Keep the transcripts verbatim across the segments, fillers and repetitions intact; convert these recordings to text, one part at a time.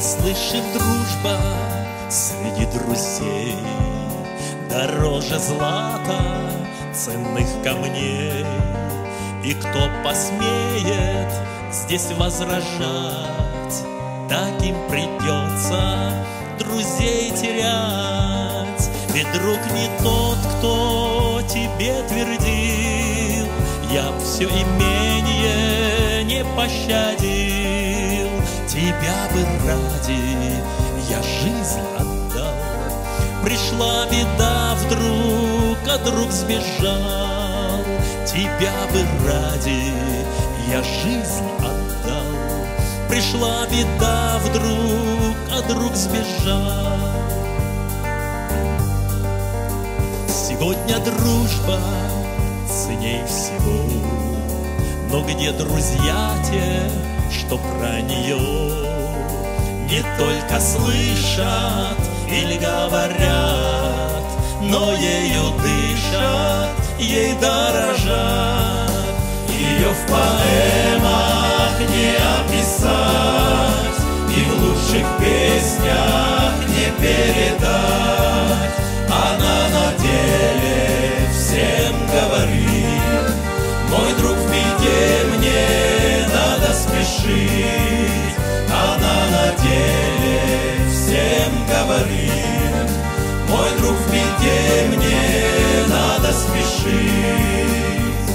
слышим, дружба среди друзей дороже злата, ценных камней. И кто посмеет здесь возражать, таким придется друзей терять. Ведь друг не тот, кто тебе твердил: я б все имение не пощадил, тебя бы ради я жизнь отдал. Пришла беда вдруг, а друг сбежал, тебя бы ради я жизнь отдал. Пришла беда вдруг, а друг сбежал. Сегодня дружба ценней всего, но где друзья те, что про нее не только слышат или говорят, но ею дышат, ей дорожат. Ее в поэмах не описать и в лучших песнях не передать. Она на деле всем говорит: мой друг в беде, мне надо спешить. Она на деле всем говорит: мой друг в беде, мне надо спешить.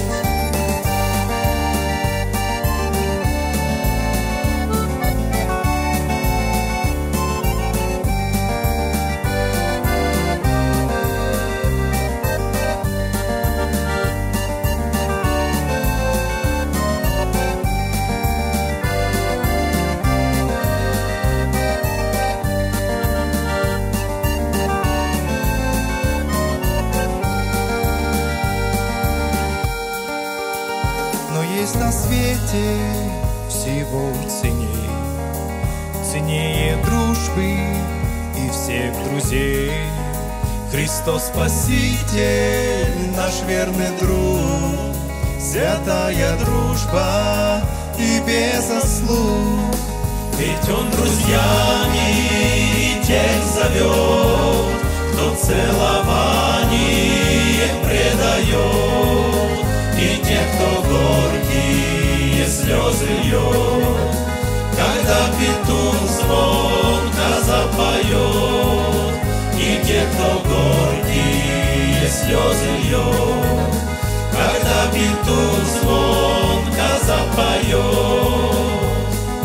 На свете всего ценней, ценнее дружбы и всех друзей. Христос Спаситель, наш верный друг, святая дружба и без заслуг. Ведь Он друзьями тех зовет, кто целование предает, и тех, кто горькие слезы льет, когда петух звонко запоет, и тех, кто горькие слезы льет, когда петух звонко запоет.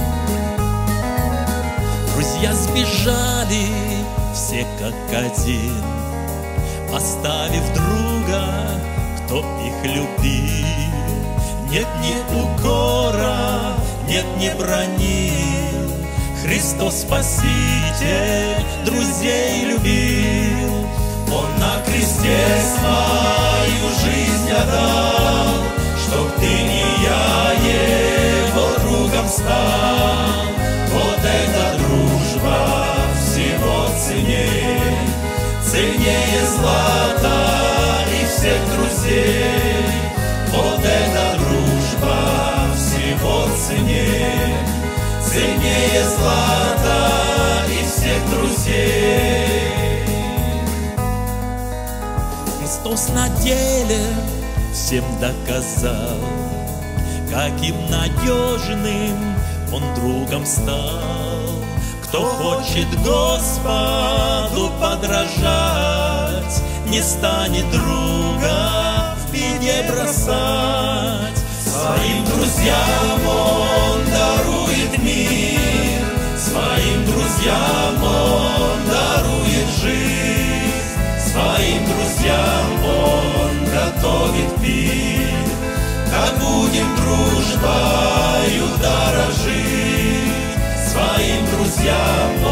Друзья сбежали все как один, оставив друга, кто их любил. Нет ни укора, нет ни брони, Христос Спаситель друзей любил. Он на кресте свою жизнь отдал, чтоб ты и я его другом стал. Вот эта дружба всего ценней, ценнее злата и всех друзей. Вот эта дружба всего ценней, ценнее злата и всех друзей. Христос на деле всем доказал, каким надежным Он другом стал. Кто хочет Господу подражать, не станет друга в беде бросать. Своим друзьям Он дарует мир, своим друзьям Он дарует жизнь, своим друзьям Он готовит пир. Так будем дружбою дорожить, своим друзьям